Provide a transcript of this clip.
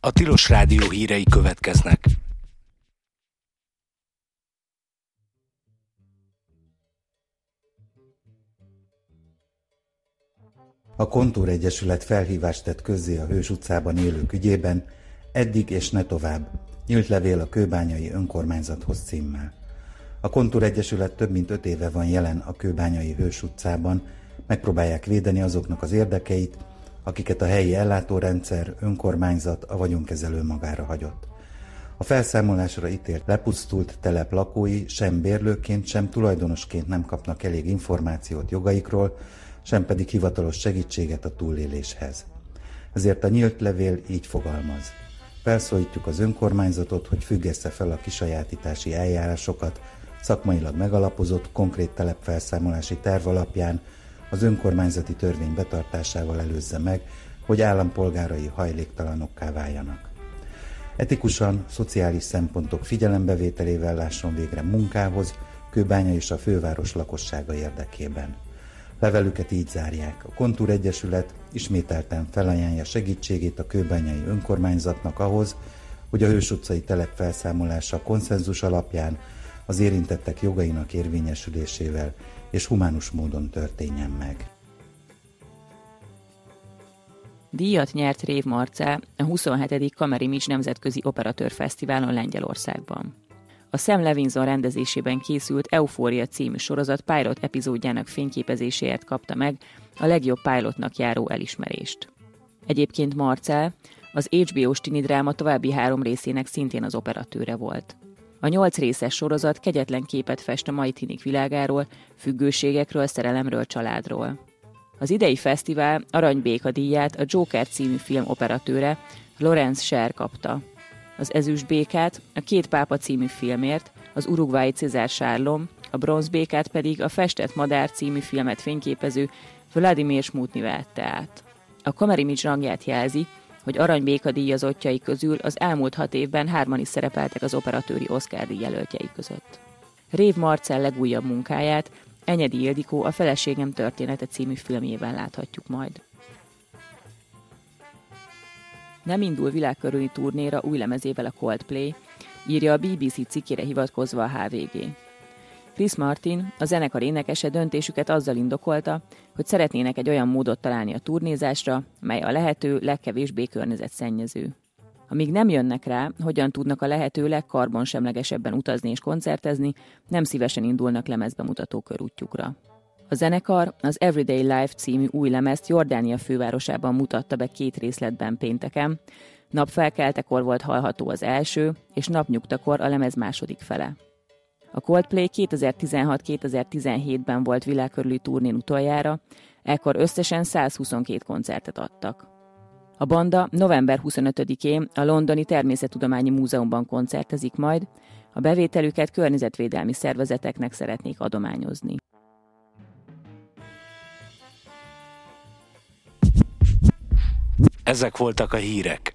A Tilos Rádió hírei következnek. A Kontúr Egyesület felhívást tett közzé a Hős utcában élők ügyében, eddig és ne tovább, nyílt levél a kőbányai önkormányzathoz címmel. A Kontúr Egyesület több mint 5 éve van jelen a kőbányai Hős utcában, megpróbálják védeni azoknak az érdekeit, akiket a helyi ellátórendszer, önkormányzat, a vagyonkezelő magára hagyott. A felszámolásra ítélt lepusztult telep lakói sem bérlőként, sem tulajdonosként nem kapnak elég információt jogaikról, sem pedig hivatalos segítséget a túléléshez. Ezért a nyílt levél így fogalmaz. Felszólítjuk az önkormányzatot, hogy függesse fel a kisajátítási eljárásokat, szakmailag megalapozott, konkrét telepfelszámolási terv alapján az önkormányzati törvény betartásával előzze meg, hogy állampolgárai hajléktalanokká váljanak. Etikusan, szociális szempontok figyelembevételével lásson végre munkához, Kőbánya és a főváros lakossága érdekében. Levelüket így zárják. A Kontúr Egyesület ismételten felajánlja segítségét a kőbányai önkormányzatnak ahhoz, hogy a Hős utcai telep felszámolása konszenzus alapján az érintettek jogainak érvényesülésével és humánus módon történjen meg. Díjat nyert Rév Marcell a 27. Kamerimage Nemzetközi Operatőrfesztiválon Lengyelországban. A Sam Levinson rendezésében készült Eufória című sorozat pilot epizódjának fényképezéséért kapta meg a legjobb pilotnak járó elismerést. Egyébként Marcell az HBO-s tini dráma további 3 részének szintén az operatőre volt. A 8 részes sorozat kegyetlen képet fest a mai tinik világáról, függőségekről, szerelemről, családról. Az idei fesztivál Aranybéka díját a Joker című film operatőre Lawrence Sher kapta. Az ezüstbékát a Két pápa című filmért az uruguayi César Sárlom, a bronzbékát pedig a Festett madár című filmet fényképező Vladimir Smutny vette át. A Kamerimage rangját jelzi, hogy Aranybéka díjazottjai közül az elmúlt 6 évben 3-an is szerepeltek az operatőri Oscar-díj jelöltjei között. Rév Marcell legújabb munkáját Enyedi Ildikó a Feleségem története című filmjében láthatjuk majd. Nem indul világkörüli turnéra új lemezével a Coldplay, írja a BBC cikkére hivatkozva a HVG. Chris Martin, a zenekar énekese döntésüket azzal indokolta, hogy szeretnének egy olyan módot találni a turnézásra, mely a lehető legkevésbé környezetszennyező. Amíg nem jönnek rá, hogyan tudnak a lehető legkarbonsemlegesebben utazni és koncertezni, nem szívesen indulnak lemezbemutató körútjukra. A zenekar az Everyday Life című új lemezt Jordánia fővárosában mutatta be 2 részletben pénteken, napfelkeltekor volt hallható az első, és napnyugtakor a lemez második fele. A Coldplay 2016-2017-ben volt világkörüli turnén utoljára, ekkor összesen 122 koncertet adtak. A banda november 25-én a Londoni Természettudományi Múzeumban koncertezik majd, a bevételüket környezetvédelmi szervezeteknek szeretnék adományozni. Ezek voltak a hírek.